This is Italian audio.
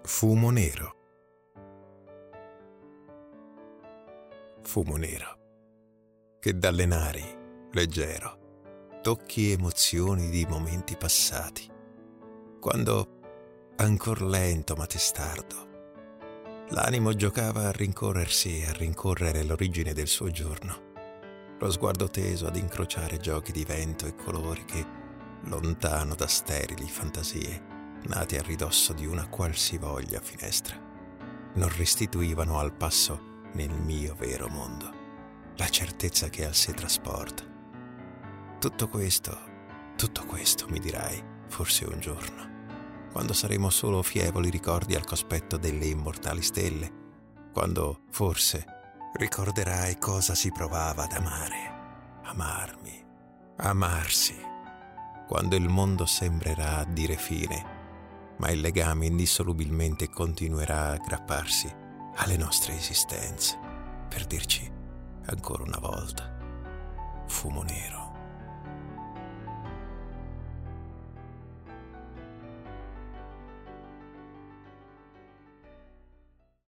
Fumo nero. Fumo nero, che dalle nari, leggero, tocchi emozioni di momenti passati, quando, ancor lento ma testardo, l'animo giocava a rincorrersi e a rincorrere l'origine del suo giorno, lo sguardo teso ad incrociare giochi di vento e colori che, lontano da sterili fantasie, nati a ridosso di una qualsivoglia finestra, non restituivano al passo nel mio vero mondo la certezza che al sé trasporta. Tutto questo, mi dirai, forse un giorno, quando saremo solo fievoli ricordi al cospetto delle immortali stelle, quando, forse, ricorderai cosa si provava ad amare, amarmi, amarsi, quando il mondo sembrerà dire fine, ma il legame indissolubilmente continuerà a aggrapparsi alle nostre esistenze, per dirci ancora una volta, fumo nero.